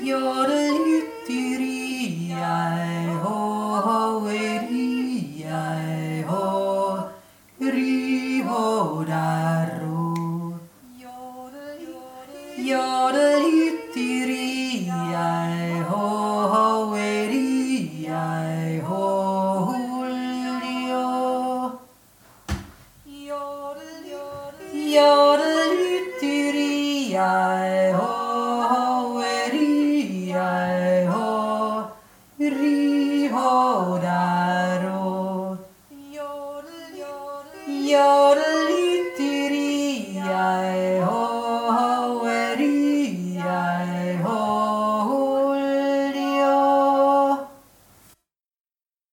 Yodel ytteri ho eri ho ri ho daro. Yodel ytteri ho eri ho hulio. Yodel ytteri ho eri ho ri ho daro. Yodel